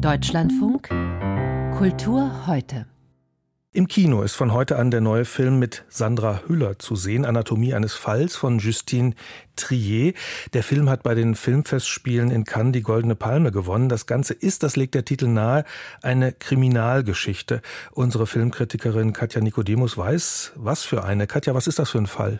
Deutschlandfunk Kultur heute. Im Kino ist von heute an der neue Film mit Sandra Hüller zu sehen, Anatomie eines Falls von Justine Triet. Der Film hat bei den Filmfestspielen in Cannes die Goldene Palme gewonnen. Das Ganze ist, das legt der Titel nahe, eine Kriminalgeschichte. Unsere Filmkritikerin Katja Nicodemus weiß, was für eine. Katja, was ist das für ein Fall?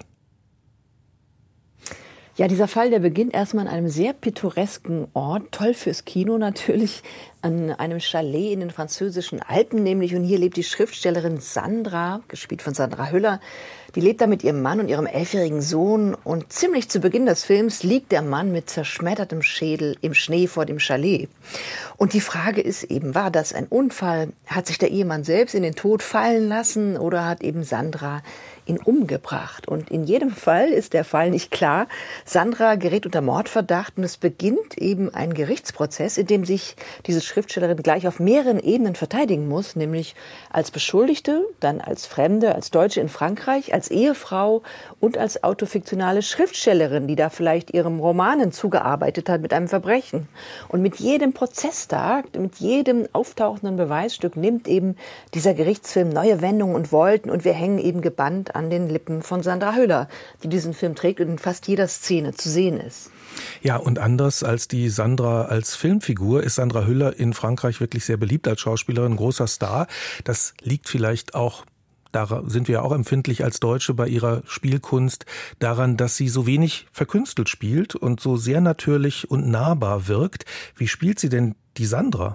Ja, dieser Fall, der beginnt erstmal an einem sehr pittoresken Ort, toll fürs Kino natürlich, an einem Chalet in den französischen Alpen nämlich. Und hier lebt die Schriftstellerin Sandra, gespielt von Sandra Hüller. Die lebt da mit ihrem Mann und ihrem 11-jährigen Sohn. Und ziemlich zu Beginn des Films liegt der Mann mit zerschmettertem Schädel im Schnee vor dem Chalet. Und die Frage ist eben, war das ein Unfall? Hat sich der Ehemann selbst in den Tod fallen lassen oder hat eben Sandra ihn umgebracht? Und in jedem Fall ist der Fall nicht klar. Sandra gerät unter Mordverdacht und es beginnt eben ein Gerichtsprozess, in dem sich diese Schriftstellerin gleich auf mehreren Ebenen verteidigen muss, nämlich als Beschuldigte, dann als Fremde, als Deutsche in Frankreich, als Ehefrau und als autofiktionale Schriftstellerin, die da vielleicht ihrem Romanen zugearbeitet hat mit einem Verbrechen. Und mit jedem Prozesstag, mit jedem auftauchenden Beweisstück nimmt eben dieser Gerichtsfilm neue Wendungen und Wolken und wir hängen eben gebannt an den Lippen von Sandra Hüller, die diesen Film trägt und in fast jeder Szene zu sehen ist. Ja, und anders als die Sandra als Filmfigur ist Sandra Hüller in Frankreich wirklich sehr beliebt als Schauspielerin, großer Star. Das liegt vielleicht auch, da sind wir ja auch empfindlich als Deutsche bei ihrer Spielkunst, daran, dass sie so wenig verkünstelt spielt und so sehr natürlich und nahbar wirkt. Wie spielt sie denn die Sandra?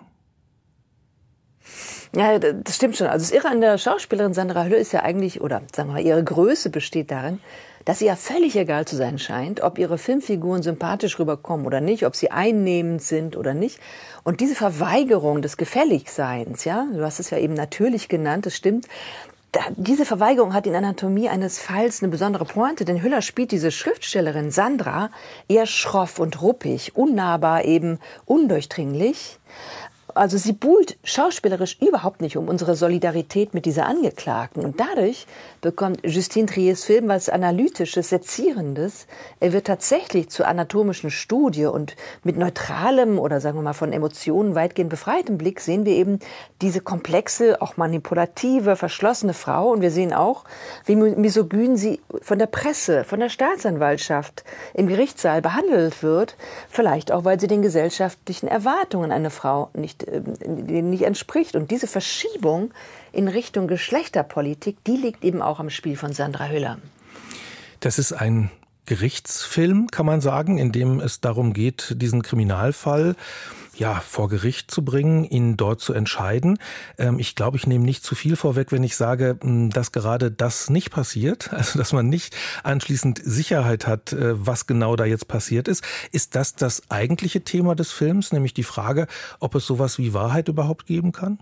Ja, das stimmt schon. Also das Irre an der Schauspielerin Sandra Hüller ist ja eigentlich, oder sagen wir mal, ihre Größe besteht darin, dass ihr ja völlig egal zu sein scheint, ob ihre Filmfiguren sympathisch rüberkommen oder nicht, ob sie einnehmend sind oder nicht. Und diese Verweigerung des Gefälligseins, ja, du hast es ja eben natürlich genannt, das stimmt, diese Verweigerung hat in Anatomie eines Falls eine besondere Pointe, denn Hüller spielt diese Schriftstellerin Sandra eher schroff und ruppig, unnahbar eben, undurchdringlich. Also sie buhlt schauspielerisch überhaupt nicht um unsere Solidarität mit dieser Angeklagten. Und dadurch bekommt Justine Triets Film was Analytisches, Sezierendes. Er wird tatsächlich zur anatomischen Studie und mit neutralem oder sagen wir mal von Emotionen weitgehend befreitem Blick sehen wir eben diese komplexe, auch manipulative, verschlossene Frau. Und wir sehen auch, wie misogyn sie von der Presse, von der Staatsanwaltschaft im Gerichtssaal behandelt wird. Vielleicht auch, weil sie den gesellschaftlichen Erwartungen einer Frau nicht entspricht. Und diese Verschiebung in Richtung Geschlechterpolitik, die liegt eben auch am Spiel von Sandra Hüller. Das ist ein Gerichtsfilm, kann man sagen, in dem es darum geht, diesen Kriminalfall vor Gericht zu bringen, ihn dort zu entscheiden. Ich glaube, ich nehme nicht zu viel vorweg, wenn ich sage, dass gerade das nicht passiert, also dass man nicht anschließend Sicherheit hat, was genau da jetzt passiert ist. Ist das eigentliche Thema des Films, nämlich die Frage, ob es sowas wie Wahrheit überhaupt geben kann?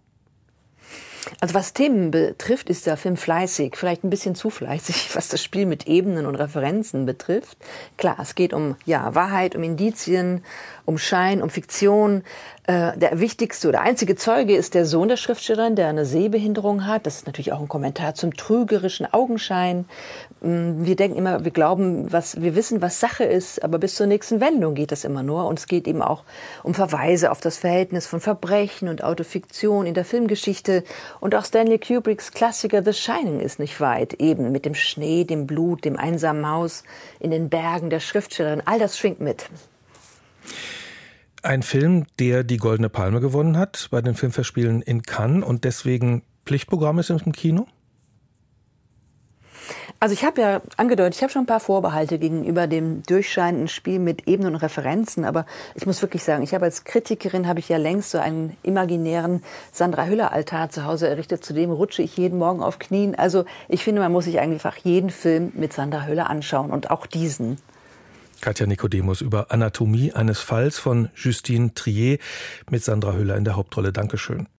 Also was Themen betrifft, ist der Film fleißig, vielleicht ein bisschen zu fleißig, was das Spiel mit Ebenen und Referenzen betrifft. Klar, es geht um Wahrheit, um Indizien, um Schein, um Fiktion. Der wichtigste oder einzige Zeuge ist der Sohn der Schriftstellerin, der eine Sehbehinderung hat. Das ist natürlich auch ein Kommentar zum trügerischen Augenschein. Wir denken immer, wir glauben, wir wissen, was Sache ist, aber bis zur nächsten Wendung geht das immer nur. Und es geht eben auch um Verweise auf das Verhältnis von Verbrechen und Autofiktion in der Filmgeschichte. Und auch Stanley Kubricks Klassiker The Shining ist nicht weit, eben mit dem Schnee, dem Blut, dem einsamen Haus in den Bergen der Schriftstellerin. All das schwingt mit. Ein Film, der die Goldene Palme gewonnen hat bei den Filmfestspielen in Cannes und deswegen Pflichtprogramm ist im Kino? Also ich habe ja angedeutet, ich habe schon ein paar Vorbehalte gegenüber dem durchscheinenden Spiel mit Ebenen und Referenzen, aber ich muss wirklich sagen, ich habe als Kritikerin ja längst so einen imaginären Sandra Hüller-Altar zu Hause errichtet, zu dem rutsche ich jeden Morgen auf Knien. Also ich finde, man muss sich einfach jeden Film mit Sandra Hüller anschauen und auch diesen. Katja Nicodemus über Anatomie eines Falls von Justine Triet mit Sandra Hüller in der Hauptrolle. Dankeschön.